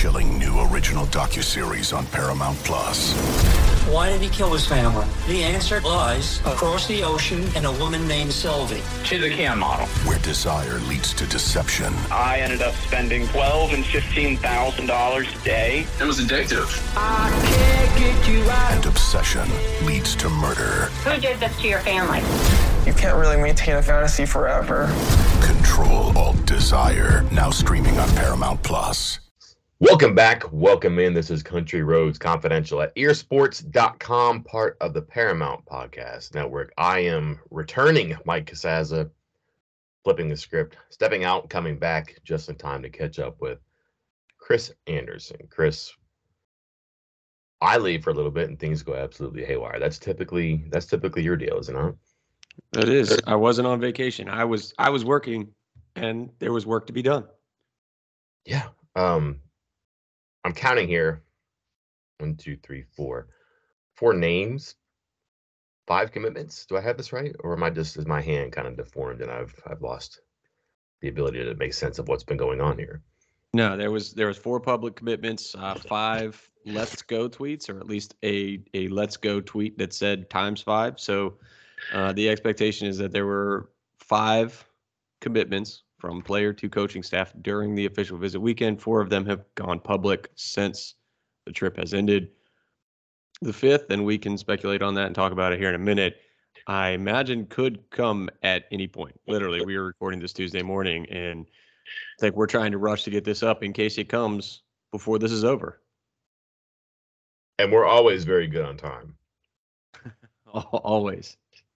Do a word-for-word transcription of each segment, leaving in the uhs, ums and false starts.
chilling new original docuseries on Paramount Plus. Why did he kill his family? The answer lies across the ocean in a woman named Sylvie. She's a Can model. Where desire leads to deception. I ended up spending twelve and fifteen thousand dollars a day. It was addictive. I can't get you out. And obsession leads to murder. Who did this to your family? You can't really maintain a fantasy forever. Control Alt Desire. Now streaming on Paramount Plus. Welcome back. Welcome in. This is Country Roads Confidential at ear sports dot com, part of the Paramount Podcast Network. I am returning Mike Casazza, flipping the script, stepping out, coming back just in time to catch up with Chris Anderson. Chris, I leave for a little bit and things go absolutely haywire. That's typically that's typically your deal, isn't it? It is. I wasn't on vacation. I was I was working, and there was work to be done. Yeah. Um. I'm counting here. One, two, three, four. Four names, five commitments. Do I have this right? Or am I just, is my hand kind of deformed and I've I've lost the ability to make sense of what's been going on here? No, there was there was four public commitments, uh, five let's go tweets, or at least a a let's go tweet that said times five. So uh, the expectation is that there were five commitments from player to coaching staff during the official visit weekend. Four of them have gone public since the trip has ended. The fifth, and we can speculate on that and talk about it here in a minute, I imagine could come at any point. Literally, we are recording this Tuesday morning, and I think we're trying to rush to get this up in case it comes before this is over. And we're always very good on time. Always.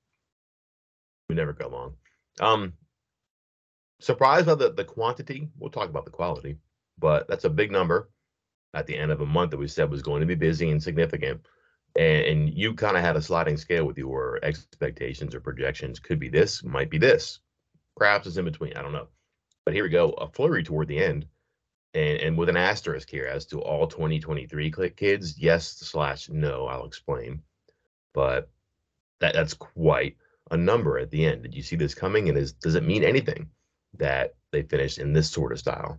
We never go long. Um, Surprised by the, the quantity. We'll talk about the quality, but that's a big number at the end of a month that we said was going to be busy and significant. And, and you kind of had a sliding scale with your expectations or projections. Could be this, might be this. Perhaps it's in between. I don't know. But here we go. A flurry toward the end. And, and with an asterisk here as to all twenty twenty-three kids. Yes slash no, I'll explain. But that that's quite a number at the end. Did you see this coming? And is does it mean anything that they finished in this sort of style?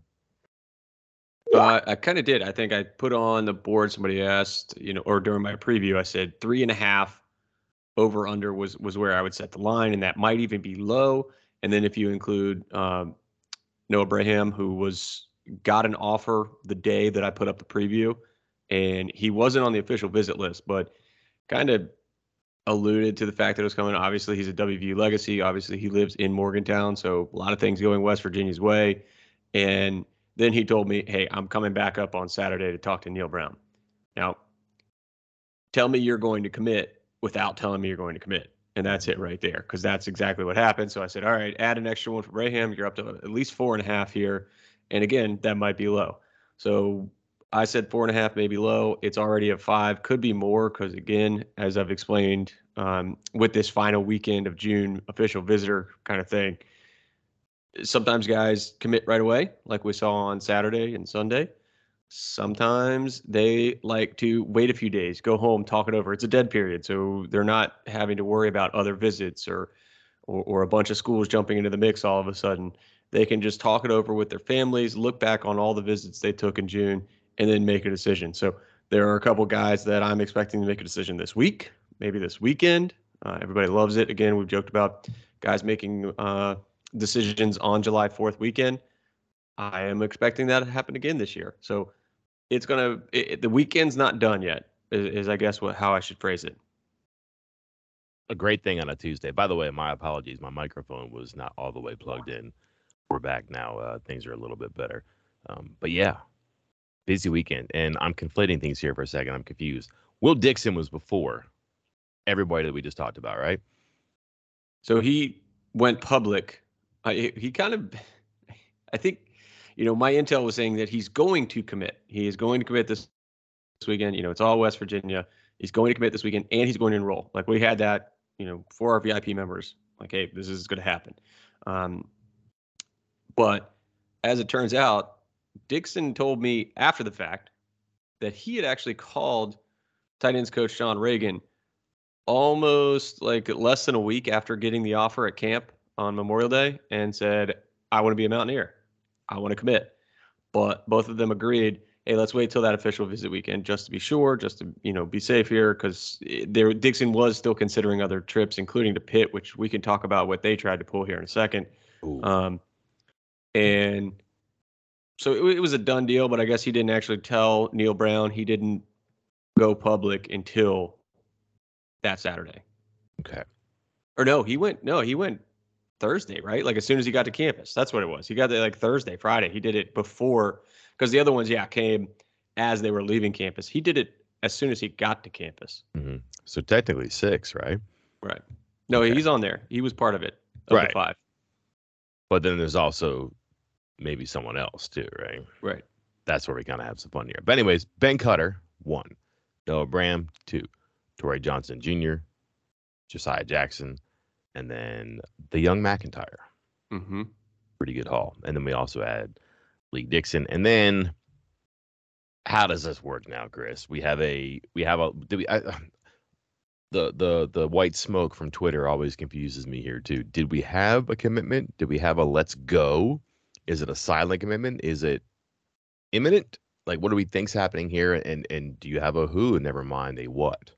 Uh, I kind of did. I think I put on the board, somebody asked, you know, or during my preview, I said three and a half over under was was where I would set the line, and that might even be low. And then if you include um, Noah Braham, who was got an offer the day that I put up the preview, and he wasn't on the official visit list, but kind of alluded to the fact that it was coming. Obviously, he's a W V U legacy. Obviously, he lives in Morgantown, so a lot of things going West Virginia's way. And then he told me, hey, I'm coming back up on Saturday to talk to Neil Brown. Now, tell me you're going to commit without telling me you're going to commit. And that's it right there, because that's exactly what happened. So I said, all right, add an extra one for Braham. You're up to at least four and a half here. And again, that might be low. So I said four and a half, maybe low. It's already at five. Could be more because, again, as I've explained, um, with this final weekend of June official visitor kind of thing, sometimes guys commit right away, like we saw on Saturday and Sunday. Sometimes they like to wait a few days, go home, talk it over. It's a dead period, so they're not having to worry about other visits or, or, or a bunch of schools jumping into the mix all of a sudden. They can just talk it over with their families, look back on all the visits they took in June, and then make a decision. So there are a couple guys that I'm expecting to make a decision this week, maybe this weekend. Uh, everybody loves it. Again, we've joked about guys making uh, decisions on July fourth weekend. I am expecting that to happen again this year. So it's going to, the weekend's not done yet, is, is I guess what how I should phrase it. A great thing on a Tuesday. By the way, my apologies. My microphone was not all the way plugged in. We're back now. Uh, things are a little bit better. Um, but yeah. Busy weekend, and I'm conflating things here for a second. I'm confused. Will Dixon was before everybody that we just talked about, right? So he went public. Uh, he, he kind of, I think, you know, my intel was saying that he's going to commit. He is going to commit this, this weekend. You know, it's all West Virginia. He's going to commit this weekend, and he's going to enroll. Like, we had that, you know, for our V I P members. Like, hey, this is going to happen. Um, but as it turns out, Dixon told me after the fact that he had actually called tight ends coach Sean Reagan almost like less than a week after getting the offer at camp on Memorial Day and said, I want to be a Mountaineer. I want to commit. But both of them agreed, hey, let's wait till that official visit weekend just to be sure, just to, you know, be safe here, because there Dixon was still considering other trips, including to Pitt, which we can talk about what they tried to pull here in a second. Um, and so it, it was a done deal, but I guess he didn't actually tell Neal Brown. He didn't go public until that Saturday. Okay. Or no, he went, no, he went Thursday, right? Like as soon as he got to campus. That's what it was. He got there like Thursday, Friday. He did it before, because the other ones, yeah, came as they were leaving campus. He did it as soon as he got to campus. Mm-hmm. So technically six, right? Right. No, Okay. he's on there. He was part of it. Of Right. the five. But then there's also maybe someone else too, right? Right. That's where we kind of have some fun here. But anyways, Ben Cutter, one. Noah Bram, two. Torrey Johnson Junior, Josiah Jackson, and then the young McIntyre. Mm-hmm. Pretty good haul. And then we also had Lee Dixon. And then how does this work now, Chris? We have a we have a do we I, the the the white smoke from Twitter always confuses me here too. Did we have a commitment? Did we have a let's go? Is it a silent commitment? Is it imminent? Like, what do we think's happening here? And and do you have a who? And never mind a what?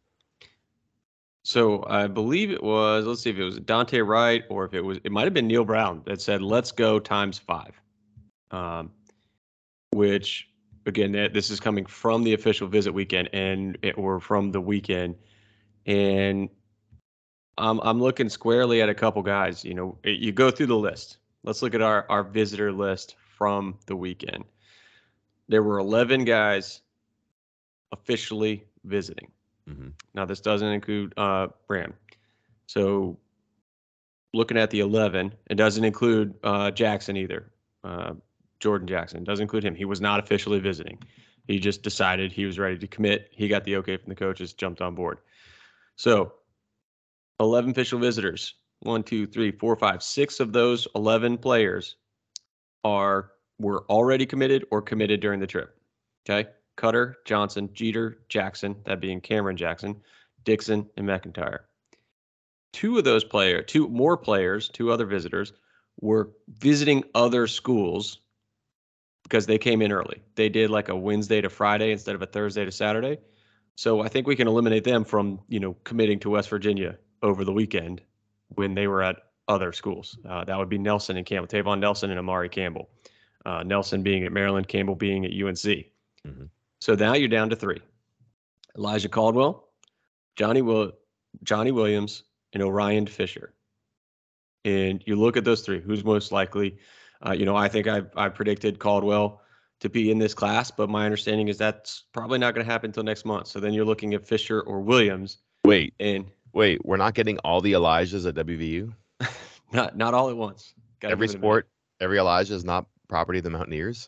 So I believe it was, let's see if it was Dante Wright or if it was, it might have been Neal Brown that said, let's go times five. Um, which, again, that this is coming from the official visit weekend and it, or from the weekend. And I'm, I'm looking squarely at a couple guys. You know, it, you go through the list. Let's look at our, our visitor list from the weekend. There were eleven guys officially visiting. Mm-hmm. Now, this doesn't include uh, Bram. So looking at the eleven, it doesn't include uh, Jackson either. Uh, Jordan Jackson. It doesn't include him. He was not officially visiting. He just decided he was ready to commit. He got the okay from the coaches, jumped on board. So eleven official visitors. One, two, three, four, five, six of those eleven players are were already committed or committed during the trip. Okay? Cutter, Johnson, Jeter, Jackson, that being Cameron Jackson, Dixon, and McIntyre. Two of those players, two more players, two other visitors, were visiting other schools because they came in early. They did like a Wednesday to Friday instead of a Thursday to Saturday. So I think we can eliminate them from, you know, committing to West Virginia over the weekend when they were at other schools. Uh, that would be Nelson and Campbell, Tavon Nelson and Amari Campbell. Uh, Nelson being at Maryland, Campbell being at U N C. Mm-hmm. So now you're down to three. Elijah Caldwell, Johnny Will, Johnny Williams, and Orion Fisher. And you look at those three, who's most likely? Uh, you know, I think I I predicted Caldwell to be in this class, but my understanding is that's probably not going to happen until next month. So then you're looking at Fisher or Williams. Wait, and wait, we're not getting all the Elijahs at W V U? not not all at once. Gotta Every sport, every Elijah is not property of the Mountaineers.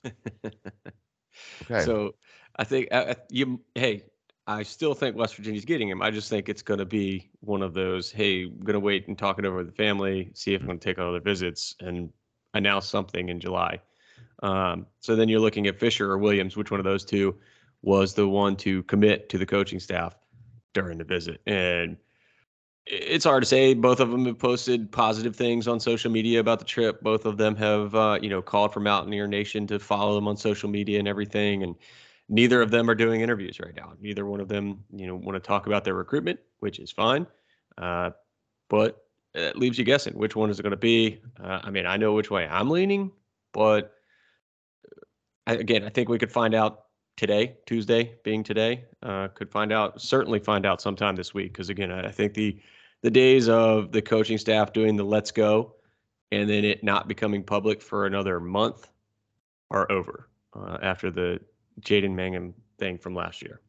Okay. So I think uh, you, hey, I still think West Virginia's getting him. I just think it's going to be one of those, hey, I'm going to wait and talk it over with the family, see if I'm going to take other visits and announce something in July. Um, so then you're looking at Fisher or Williams, which one of those two was the one to commit to the coaching staff during the visit. And it's hard to say. Both of them have posted positive things on social media about the trip. Both of them have, uh, you know, called for Mountaineer Nation to follow them on social media and everything. And neither of them are doing interviews right now. Neither one of them, you know, want to talk about their recruitment, which is fine. Uh, but it leaves you guessing which one is it going to be. Uh, I mean, I know which way I'm leaning, but I, again, I think we could find out today, Tuesday being today, uh, could find out, certainly find out sometime this week. Because again, I, I think the the days of the coaching staff doing the let's go and then it not becoming public for another month are over uh, after the Jaden Mangum thing from last year.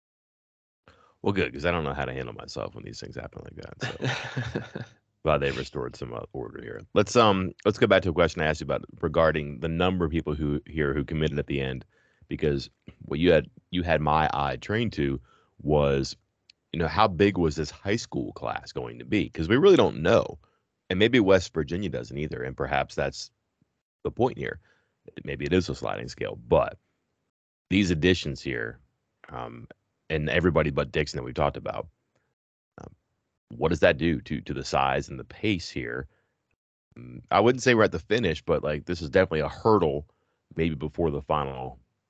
Well, good, because I don't know how to handle myself when these things happen like that. So glad they restored some uh, order here. Let's um let's go back to a question I asked you about regarding the number of people who here who committed at the end, because what you had you had my eye trained to was, you know, how big was this high school class going to be? Because we really don't know, and maybe West Virginia doesn't either, and perhaps that's the point here. Maybe it is a sliding scale, but these additions here, um, and everybody but Dixon that we talked about, um, what does that do to to the size and the pace here? Um, I wouldn't say we're at the finish, but like this is definitely a hurdle, maybe before the final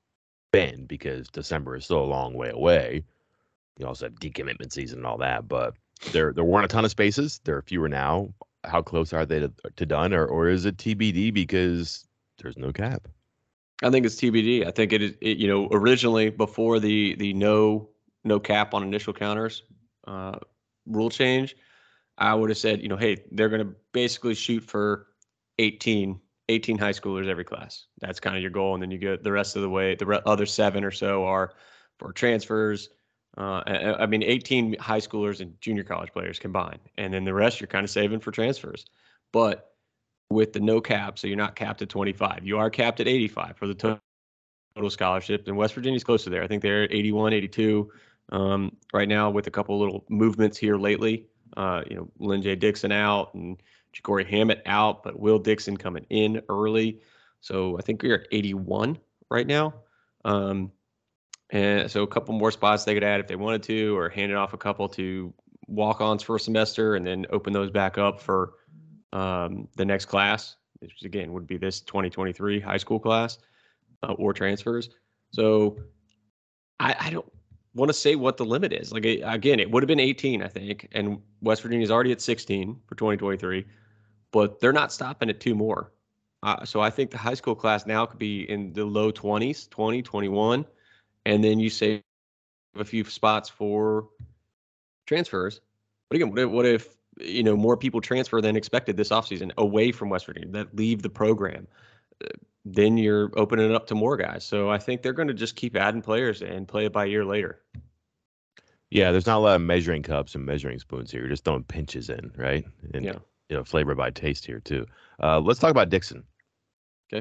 been because December is still a long way away. You also have decommitment season and all that, but there there weren't a ton of spaces. There are fewer now. How close are they to, to done, or or is it T B D because there's no cap? I think it's T B D. I think it is. It, you know, originally before the the no no cap on initial counters uh, rule change, I would have said, you know, hey, they're going to basically shoot for eighteen, eighteen high schoolers every class. That's kind of your goal, and then you get the rest of the way. The re- other seven or so are for transfers. Uh, I, I mean, eighteen high schoolers and junior college players combined, and then the rest you're kind of saving for transfers. But with the no cap, so you're not capped at twenty-five. You are capped at eighty-five for the total scholarship, and West Virginia's close to there. I think they're at eighty-one, eighty-two um, right now with a couple little movements here lately. Uh, you know, Lynn J. Dixon out and Ja'Cory Hammett out, but Will Dixon coming in early. So I think we're at eighty-one right now. Um, and so a couple more spots they could add if they wanted to, or hand it off a couple to walk-ons for a semester and then open those back up for um, the next class, which again would be this twenty twenty-three high school class uh, or transfers. So I, I don't want to say what the limit is. Like, again, it would have been eighteen, I think, and West Virginia's already at sixteen for twenty twenty-three, but they're not stopping at two more. Uh, so I think the high school class now could be in the low twenties, twenty, twenty-one, and then you save a few spots for transfers. But again, what if, what if you know, more people transfer than expected this offseason away from West Virginia that leave the program? Uh, then you're opening it up to more guys. So I think they're going to just keep adding players and play it by ear later. Yeah, there's not a lot of measuring cups and measuring spoons here. You're just throwing pinches in, right? And, yeah. you know, flavor by taste here, too. Uh, let's talk about Dixon. Okay.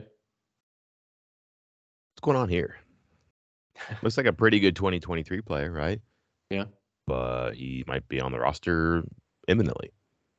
What's going on here? Looks like a pretty good twenty twenty-three player, right? Yeah. But he might be on the roster imminently.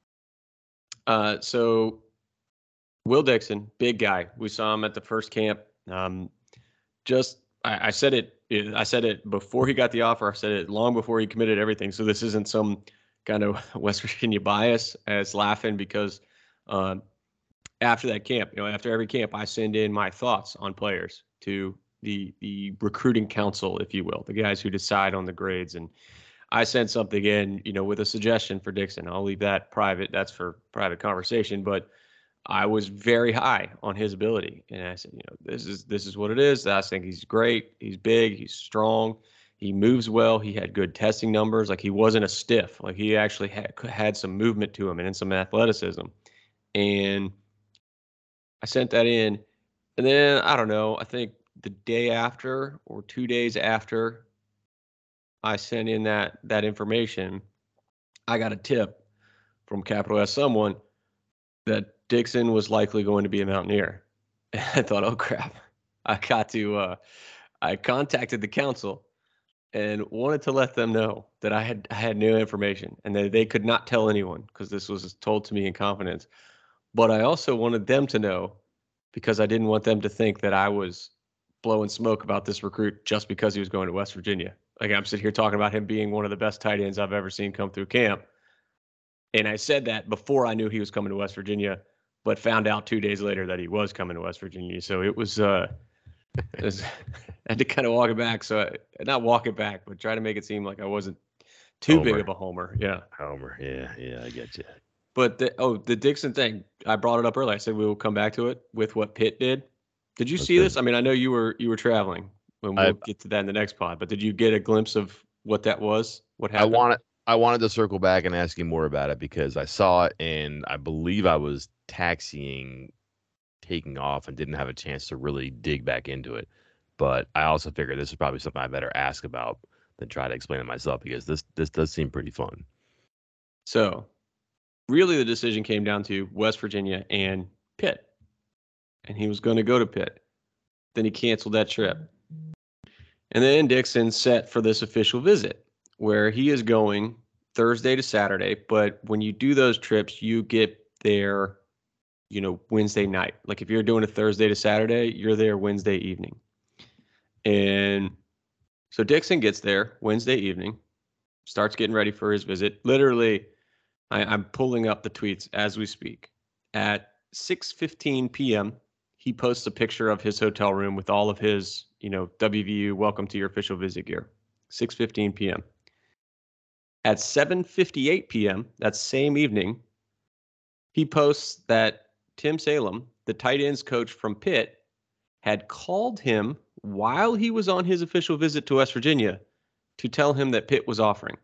Uh, so Will Dixon, big guy. We saw him at the first camp. Um, just I, I said it. I said it before he got the offer. I said it long before he committed everything. So this isn't some kind of West Virginia bias as laughing because um, after that camp, you know, after every camp, I send in my thoughts on players to the the recruiting council, if you will, the guys who decide on the grades. And I sent something in, you know, with a suggestion for Dixon. I'll leave that private. That's for private conversation. But I was very high on his ability. And I said, you know, this is this is what it is. I think he's great. He's big. He's strong. He moves well. He had good testing numbers. Like, he wasn't a stiff. Like, he actually had, had some movement to him and some athleticism. And I sent that in. And then, I don't know, I think the day after or two days after I sent in that that information, I got a tip from capital S someone that Dixon was likely going to be a Mountaineer. And I thought, oh crap, I got to. Uh, I contacted the council and wanted to let them know that I had I had new information and that they could not tell anyone because this was told to me in confidence. But I also wanted them to know because I didn't want them to think that I was blowing smoke about this recruit just because he was going to West Virginia. Like, I'm sitting here talking about him being one of the best tight ends I've ever seen come through camp. And I said that before I knew he was coming to West Virginia, but found out two days later that he was coming to West Virginia. So it was, uh, it was I had to kind of walk it back. So I, not walk it back, but try to make it seem like I wasn't too Homer. big of a homer. Yeah. Homer. Yeah. Yeah. I get you. But the, oh, the Dixon thing, I brought it up earlier. I said we will come back to it with what Pitt did. Did you see Okay. this? I mean, I know you were you were traveling, and we'll I- get to that in the next pod. But did you get a glimpse of what that was? What I happened? wanted I wanted to circle back and ask you more about it because I saw it and I believe I was taxiing, taking off, and didn't have a chance to really dig back into it. But I also figured this is probably something I better ask about than try to explain it myself because this this does seem pretty fun. So, really, the decision came down to West Virginia and Pitt, and he was going to go to Pitt. Then he canceled that trip, and then Dixon set for this official visit where he is going Thursday to Saturday. But when you do those trips, you get there, you know, Wednesday night. Like, if you're doing a Thursday to Saturday, you're there Wednesday evening. And so Dixon gets there Wednesday evening, starts getting ready for his visit. Literally, I, I'm pulling up the tweets as we speak. At six fifteen p.m., he posts a picture of his hotel room with all of his, you know, W V U welcome to your official visit gear. six fifteen p.m. At seven fifty-eight p.m. that same evening, he posts that Tim Salem, the tight ends coach from Pitt, had called him while he was on his official visit to West Virginia to tell him that Pitt was offering.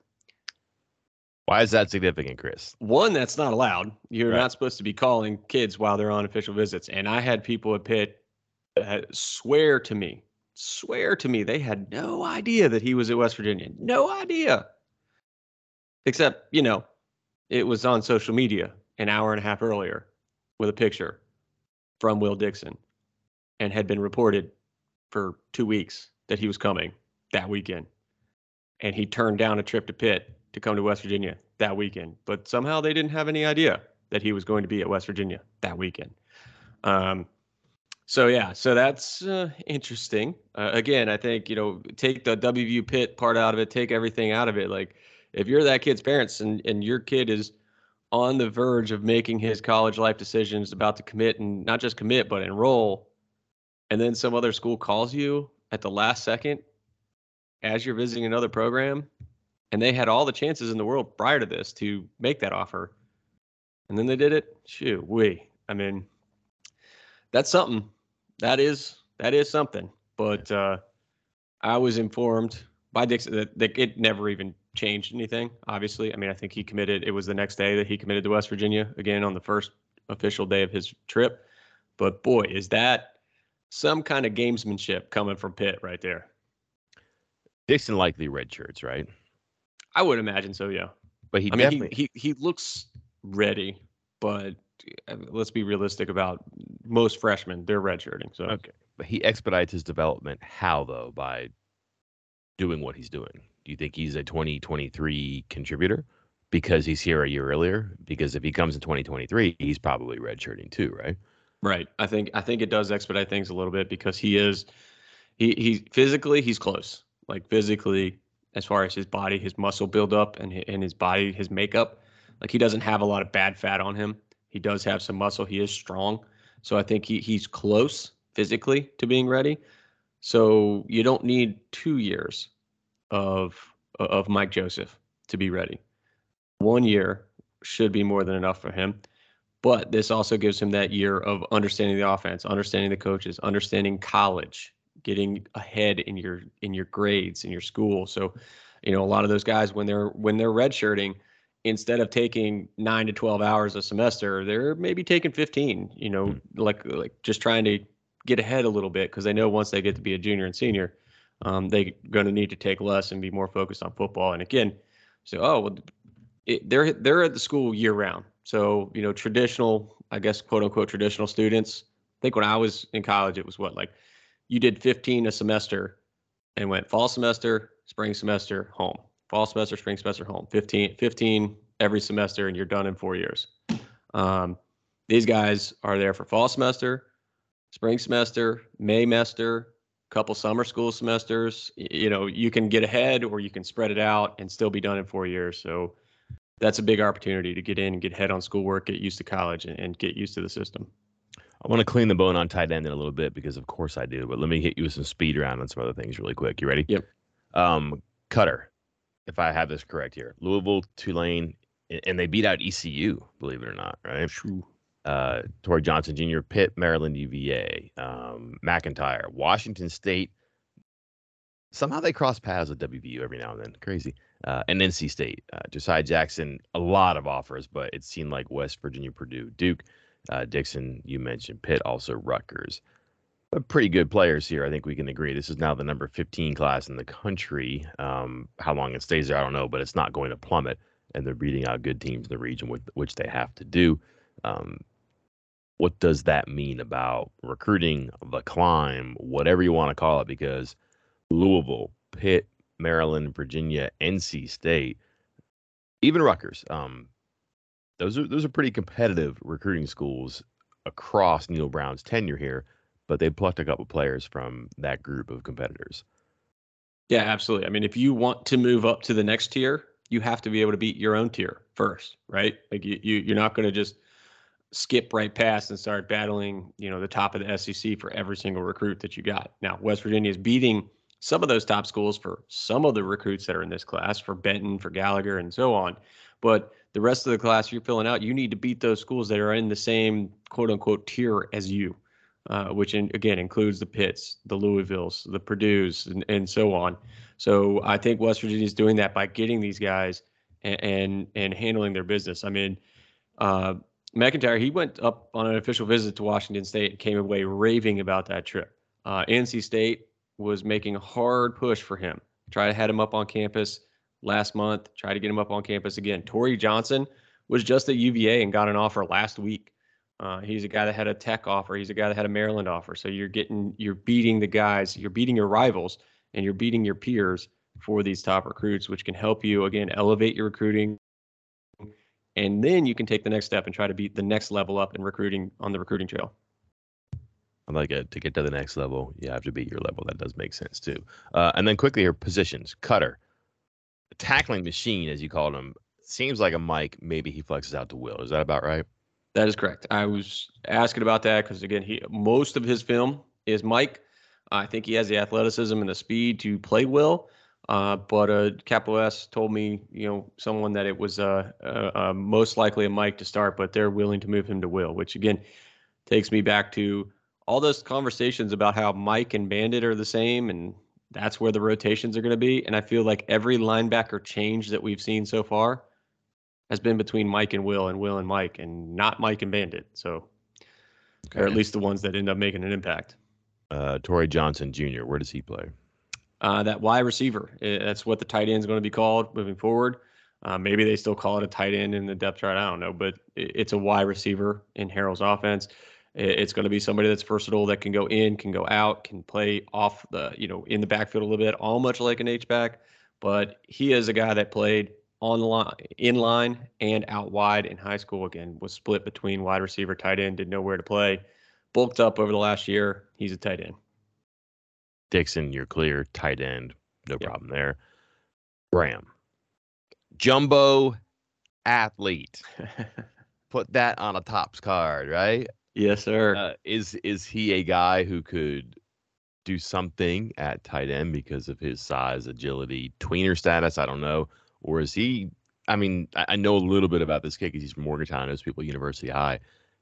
Why is that significant, Chris? One, that's not allowed. You're Right. not supposed to be calling kids while they're on official visits. And I had people at Pitt uh, swear to me, swear to me, they had no idea that he was at West Virginia. No idea. Except, you know, it was on social media an hour and a half earlier with a picture from Will Dixon and had been reported for two weeks that he was coming that weekend. And he turned down a trip to Pitt to come to West Virginia that weekend. But somehow they didn't have any idea that he was going to be at West Virginia that weekend. Um, so, yeah, so that's uh, interesting. Uh, again, I think, you know, take the W V U Pitt part out of it, take everything out of it. Like, if you're that kid's parents and, and your kid is on the verge of making his college life decisions, about to commit, and not just commit, but enroll, and then some other school calls you at the last second as you're visiting another program, and they had all the chances in the world prior to this to make that offer, and then they did it, shoo, wee. I mean, that's something. That is that is something. But uh, I was informed by Dixon that, that it never even changed anything, obviously. I mean, I think he committed, it was the next day that he committed to West Virginia, again, on the first official day of his trip. But boy, is that some kind of gamesmanship coming from Pitt right there. Dixon likely red shirts, right? I would imagine so, yeah. But he I mean, definitely he, he he looks ready, but let's be realistic about most freshmen. They're redshirting. So okay. But he expedites his development. How though? By doing what he's doing. Do you think he's a twenty twenty-three contributor because he's here a year earlier? Because if he comes in twenty twenty-three, he's probably redshirting too, right? Right. I think I think it does expedite things a little bit because he is he he physically he's close. Like physically, as far as his body, his muscle buildup, and his, and his body, his makeup, like he doesn't have a lot of bad fat on him. He does have some muscle. He is strong, so I think he he's close physically to being ready. So you don't need two years of of Mike Joseph to be ready. One year should be more than enough for him. But this also gives him that year of understanding the offense, understanding the coaches, understanding college, getting ahead in your in your grades in your school. So, you know, a lot of those guys when they're when they're redshirting, instead of taking nine to twelve hours a semester, they're maybe taking fifteen. You know, like like just trying to get ahead a little bit because they know once they get to be a junior and senior, um, they're going to need to take less and be more focused on football. And again, so oh well, it, they're they're at the school year round. So, you know, traditional, I guess, quote unquote, traditional students. I think when I was in college, it was what, like you did fifteen a semester and went fall semester, spring semester, home, fall semester, spring semester, home, fifteen, fifteen every semester, and you're done in four years. Um, these guys are there for fall semester, spring semester, May semester, couple summer school semesters. You know, you can get ahead or you can spread it out and still be done in four years. So that's a big opportunity to get in and get ahead on schoolwork, get used to college, and, and get used to the system. I want to clean the bone on tight end in a little bit because, of course, I do. But let me hit you with some speed round on some other things really quick. You ready? Yep. Um, Cutter, if I have this correct here, Louisville, Tulane, and they beat out E C U, believe it or not, right? True. Uh, Torrey Johnson Junior, Pitt, Maryland, U V A, um, McIntyre, Washington State. Somehow they cross paths with W V U every now and then. Crazy. Uh, and N C State. Uh, Josiah Jackson, a lot of offers, but it seemed like West Virginia, Purdue, Duke, uh, Dixon, you mentioned Pitt, also Rutgers. But pretty good players here. I think we can agree. This is now the number fifteen class in the country. Um, how long it stays there, I don't know, but it's not going to plummet. And they're beating out good teams in the region, with, which they have to do. Um, what does that mean about recruiting, the climb, whatever you want to call it? Because Louisville, Pitt, Maryland, Virginia, N C State, even Rutgers. Um, those are those are pretty competitive recruiting schools across Neal Brown's tenure here, but they plucked a couple players from that group of competitors. Yeah, absolutely. I mean, if you want to move up to the next tier, you have to be able to beat your own tier first, right? Like you, you you're not going to just skip right past and start battling, you know, the top of the S E C for every single recruit that you got. Now, West Virginia is beating some of those top schools for some of the recruits that are in this class, for Benton, for Gallagher, and so on. But the rest of the class you're filling out, you need to beat those schools that are in the same quote unquote tier as you, uh, which in, again includes the Pitts, the Louisvilles, the Purdue's, and, and so on. So I think West Virginia is doing that by getting these guys and and, and handling their business. I mean, uh, McIntyre, he went up on an official visit to Washington State and came away raving about that trip. Uh, N C State was making a hard push for him. Try to head him up on campus last month, try to get him up on campus again. Torrey Johnson was just at U V A and got an offer last week. Uh, he's a guy that had a Tech offer. He's a guy that had a Maryland offer. So you're getting, you're beating the guys, you're beating your rivals, and you're beating your peers for these top recruits, which can help you, again, elevate your recruiting. And then you can take the next step and try to beat the next level up in recruiting on the recruiting trail. I like it. To get to the next level, you have to beat your level. That does make sense too. Uh, and then quickly here, positions. Cutter. The tackling machine, as you called him, seems like a Mike. Maybe he flexes out to Will. Is that about right? That is correct. I was asking about that because, again, he most of his film is Mike. I think he has the athleticism and the speed to play Will. Uh, but uh, Capital S told me, you know, someone that it was uh, uh, uh, most likely a Mike to start, but they're willing to move him to Will, which, again, takes me back to all those conversations about how Mike and Bandit are the same, and that's where the rotations are going to be. And I feel like every linebacker change that we've seen so far has been between Mike and Will and Will and Mike and not Mike and Bandit. So, okay. Or at least the ones that end up making an impact. Uh, Torrey Johnson Junior, where does he play? Uh, that wide receiver. That's what the tight end is going to be called moving forward. Uh, maybe they still call it a tight end in the depth chart. I don't know, but it's a wide receiver in Harrell's offense. It's going to be somebody that's versatile, that can go in, can go out, can play off the, you know, in the backfield a little bit, all much like an H-back. But he is a guy that played on the line, in line and out wide in high school. Again, was split between wide receiver, tight end, didn't know where to play. Bulked up over the last year. He's a tight end. Dixon, you're clear. Tight end, no Yep. problem there. Graham, jumbo athlete. Put that on a Topps card, right? Yes, sir. Uh, is is he a guy who could do something at tight end because of his size, agility, tweener status? I don't know. Or is he? I mean, I, I know a little bit about this kid because he's from Morgantown. Knows people at University High.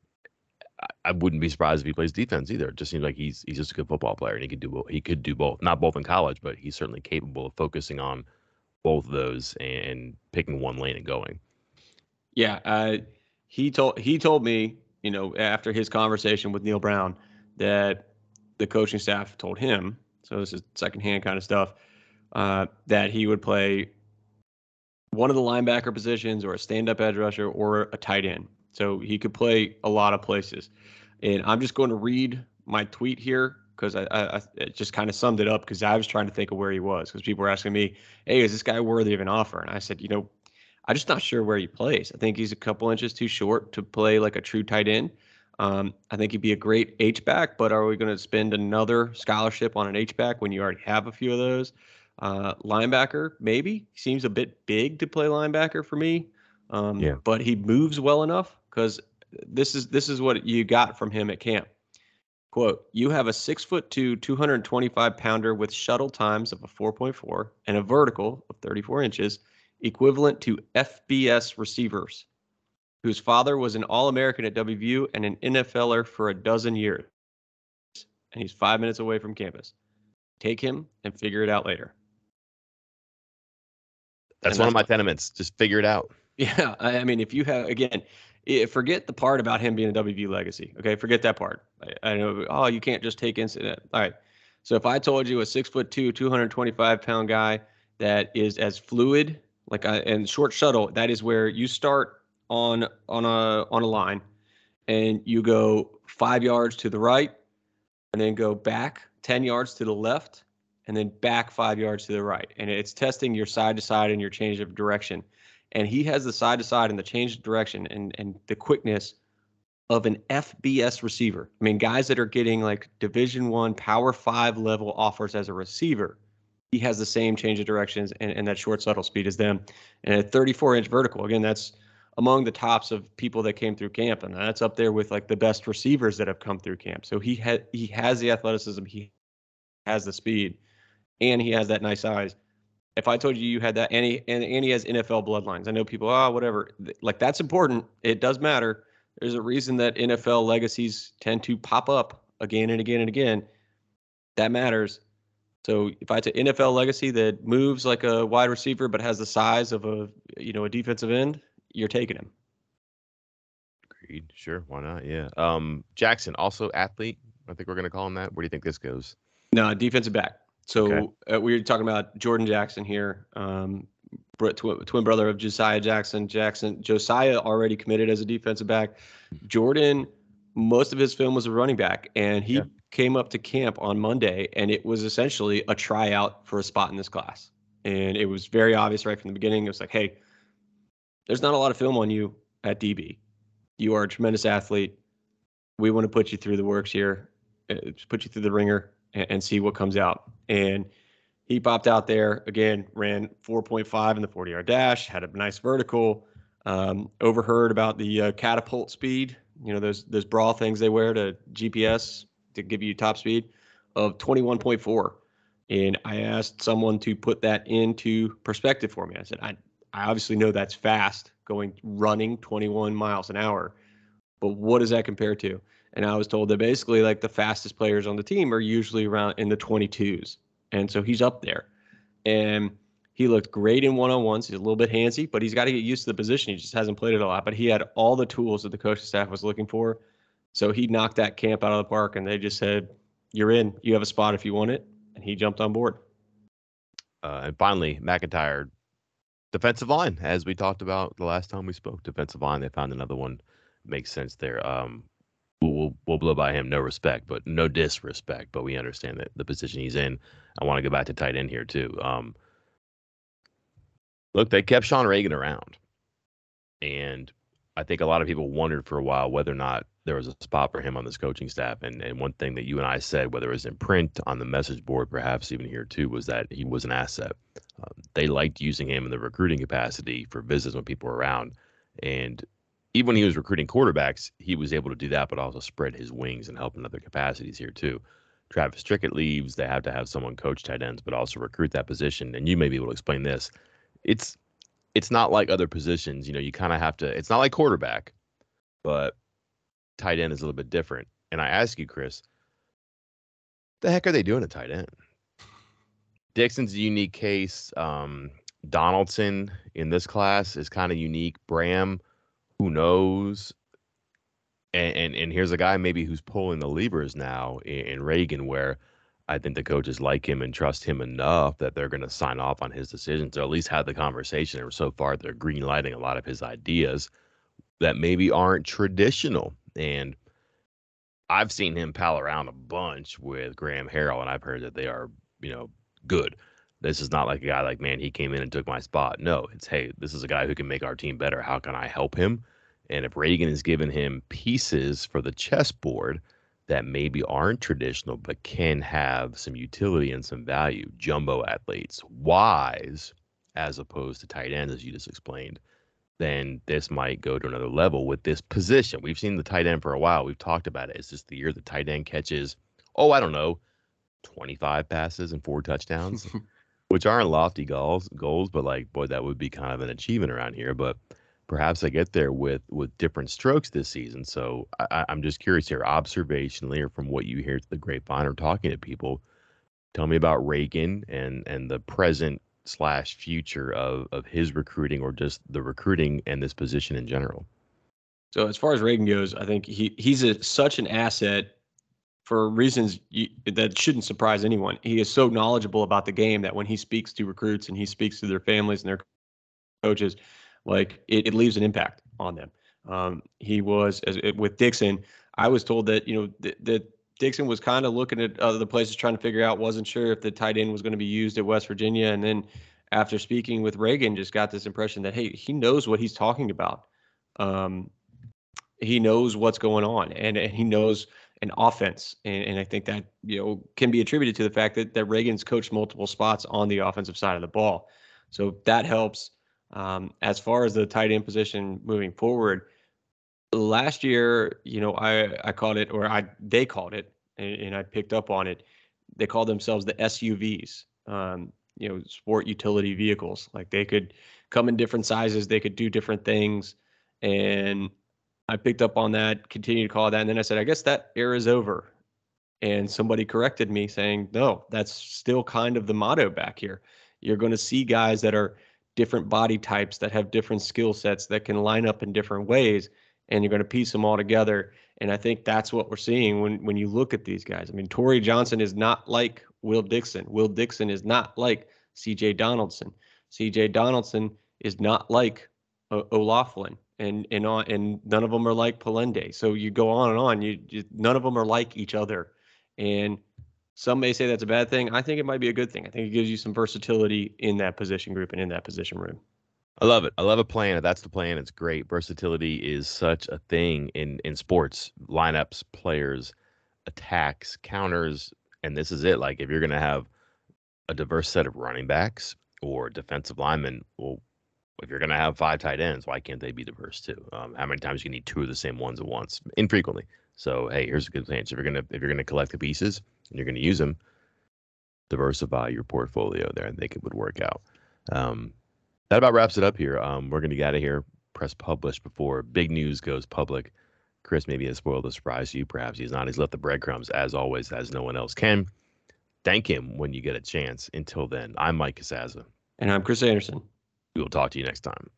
I wouldn't be surprised if he plays defense either. It just seems like he's he's just a good football player, and he could do he could do both. Not both in college, but he's certainly capable of focusing on both of those and picking one lane and going. Yeah, uh, he told he told me, you know, after his conversation with Neil Brown, that the coaching staff told him. So this is secondhand kind of stuff. Uh, that he would play one of the linebacker positions, or a stand-up edge rusher, or a tight end. So he could play a lot of places. And I'm just going to read my tweet here because I, I, I it just kind of summed it up, because I was trying to think of where he was, because people were asking me, hey, is this guy worthy of an offer? And I said, you know, I'm just not sure where he plays. I think he's a couple inches too short to play like a true tight end. Um, I think he'd be a great H-back, but are we going to spend another scholarship on an H-back when you already have a few of those? Uh, linebacker, maybe. He seems a bit big to play linebacker for me. Um, yeah. But he moves well enough, because this is this is what you got from him at camp. Quote, you have a six foot two, two hundred twenty-five pounder with shuttle times of a four point four and a vertical of thirty-four inches, equivalent to F B S receivers, whose father was an All-American at W V U and an N F L er for a dozen years. And he's five minutes away from campus. Take him and figure it out later. That's And one of that's my tenements. Just figure it out. Yeah, I I mean, if you have, again, i- forget the part about him being a W V U legacy. Okay, forget that part. I, I know, oh, you can't just take incident. All right. So if I told you a six foot two, two hundred twenty-five pound guy that is as fluid, like a, and short shuttle, that is where you start on on a on a line, and you go five yards to the right, and then go back ten yards to the left, and then back five yards to the right, and it's testing your side to side and your change of direction. And he has the side to side and the change of direction and, and the quickness of an F B S receiver. I mean, guys that are getting like Division One, Power Five level offers as a receiver, he has the same change of directions and, and that short subtle speed as them. And a thirty-four inch vertical, again, that's among the tops of people that came through camp, and that's up there with like the best receivers that have come through camp. So he had he has the athleticism, he has the speed, and he has that nice size. If I told you you had that, and he, and, and he has N F L bloodlines, I know people, oh, whatever. Like, that's important. It does matter. There's a reason that N F L legacies tend to pop up again and again and again. That matters. So if I had an N F L legacy that moves like a wide receiver but has the size of a, you know, a defensive end, you're taking him. Agreed. Sure. Why not? Yeah. Um, Jackson, also athlete. I think we're going to call him that. Where do you think this goes? No, defensive back. So Okay. uh, we were talking about Jordan Jackson here, um, tw- twin brother of Josiah Jackson. Jackson Josiah already committed as a defensive back. Jordan, most of his film was a running back, and he Yeah. came up to camp on Monday, and it was essentially a tryout for a spot in this class. And it was very obvious right from the beginning. It was like, hey, there's not a lot of film on you at D B. You are a tremendous athlete. We want to put you through the works here, uh, put you through the ringer, and, and see what comes out. And he popped out there again, ran four point five in the forty-yard dash, had a nice vertical. Um, overheard about the uh, catapult speed. You know, those those bra things they wear to G P S to give you top speed of twenty-one point four. And I asked someone to put that into perspective for me. I said, I, I obviously know that's fast, going running twenty-one miles an hour, but what does that compare to? And I was told that basically like the fastest players on the team are usually around in the twenty-twos. And so he's up there. And he looked great in one-on-ones. He's a little bit handsy, but he's got to get used to the position. He just hasn't played it a lot. But he had all the tools that the coaching staff was looking for. So he knocked that camp out of the park, and they just said, you're in. You have a spot if you want it. And he jumped on board. Uh, and finally, McIntyre, defensive line, as we talked about the last time we spoke. Defensive line, they found another one. Makes sense there. Um, we'll, we'll, we'll blow by him, no respect, but no disrespect. But we understand that the position he's in. I want to go back to tight end here, too. Um, look, they kept Sean Reagan around. And I think a lot of people wondered for a while whether or not there was a spot for him on this coaching staff. And and one thing that you and I said, whether it was in print, on the message board, perhaps even here too, was that he was an asset. Um, they liked using him in the recruiting capacity for visits when people were around. And even when he was recruiting quarterbacks, he was able to do that, but also spread his wings and help in other capacities here too. Travis Trickett leaves. They have to have someone coach tight ends, but also recruit that position. And you may be able to explain this. It's it's not like other positions. You know, you kind of have to, it's not like quarterback, but tight end is a little bit different. And I ask you, Chris, the heck are they doing at tight end? Dixon's a unique case. Um, Donaldson in this class is kind of unique. Bram, who knows? And, and and here's a guy maybe who's pulling the levers now in, in Reagan, where I think the coaches like him and trust him enough that they're going to sign off on his decisions, or at least have the conversation. Or so far, they're green lighting a lot of his ideas that maybe aren't traditional. And I've seen him pal around a bunch with Graham Harrell, and I've heard that they are, you know, good. This is not like a guy like, man, he came in and took my spot. No, it's, hey, this is a guy who can make our team better. How can I help him? And if Reagan is giving him pieces for the chessboard that maybe aren't traditional, but can have some utility and some value, jumbo athletes, wise, as opposed to tight ends, as you just explained, then this might go to another level with this position. We've seen the tight end for a while. We've talked about it. It's just the year the tight end catches, oh, I don't know, twenty-five passes and four touchdowns, which aren't lofty goals, goals, but like, boy, that would be kind of an achievement around here. But perhaps they get there with with different strokes this season. So I, I'm just curious here, observationally, or from what you hear to the grapevine or talking to people, tell me about Reagan and and the present slash future of of his recruiting, or just the recruiting and this position in general. So as far as Reagan goes, I think he he's a, such an asset for reasons you, that shouldn't surprise anyone. He is so knowledgeable about the game that when he speaks to recruits and he speaks to their families and their coaches, like it, it leaves an impact on them. Um, he was as it, with Dixon. I was told that you know th- that Dixon was kind of looking at other places, trying to figure out, wasn't sure if the tight end was going to be used at West Virginia. And then after speaking with Reagan, just got this impression that, hey, he knows what he's talking about. Um, he knows what's going on, and, and he knows an offense. And, and I think that, you know, can be attributed to the fact that, that Reagan's coached multiple spots on the offensive side of the ball. So that helps. Um, as far as the tight end position moving forward, last year, you know, I, I called it, or I they called it, and, and I picked up on it. They called themselves the S U Vs, um, you know, sport utility vehicles. Like they could come in different sizes, they could do different things, and I picked up on that, continued to call it that, and then I said, I guess that era is over. And somebody corrected me saying, no, that's still kind of the motto back here. You're going to see guys that are different body types, that have different skill sets, that can line up in different ways, and you're going to piece them all together. And I think that's what we're seeing when, when you look at these guys. I mean, Torrey Johnson is not like Will Dixon. Will Dixon is not like C J Donaldson. C J Donaldson is not like o- O'Laughlin. And and on, and none of them are like Polende. So you go on and on. You, you none of them are like each other. And some may say that's a bad thing. I think it might be a good thing. I think it gives you some versatility in that position group and in that position room. I love it. I love a plan. If that's the plan, it's great. Versatility is such a thing in, in sports, lineups, players, attacks, counters. And this is it. Like if you're going to have a diverse set of running backs or defensive linemen, well, if you're going to have five tight ends, why can't they be diverse too? Um, how many times you need two of the same ones at once? Infrequently. So, hey, here's a good plan. So if you're going to, if you're going to collect the pieces and you're going to use them, diversify your portfolio there. I think it would work out. Um, that about wraps it up here. Um, we're going to get out of here, press publish before big news goes public. Chris maybe has spoiled the surprise to you. Perhaps he's not. He's left the breadcrumbs as always, as no one else can. Thank him when you get a chance. Until then, I'm Mike Casazza. And I'm Chris Anderson. We will talk to you next time.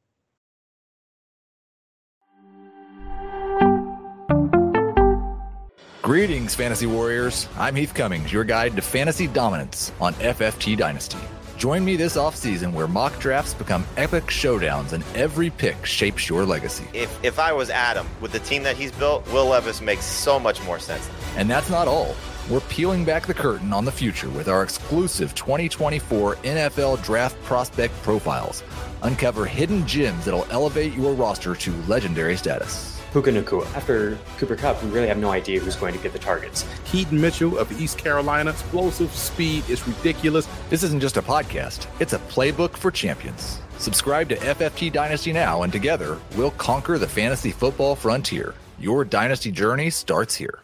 Greetings, Fantasy Warriors. I'm Heath Cummings, your guide to fantasy dominance on F F T Dynasty. Join me this offseason where mock drafts become epic showdowns and every pick shapes your legacy. If if I was Adam, with the team that he's built, Will Levis makes so much more sense. And that's not all. We're peeling back the curtain on the future with our exclusive twenty twenty-four N F L Draft Prospect Profiles. Uncover hidden gems that'll elevate your roster to legendary status. Puka Nacua. After Cooper Kupp, we really have no idea who's going to get the targets. Keaton Mitchell of East Carolina. Explosive speed is ridiculous. This isn't just a podcast. It's a playbook for champions. Subscribe to F F T Dynasty now, and together, we'll conquer the fantasy football frontier. Your dynasty journey starts here.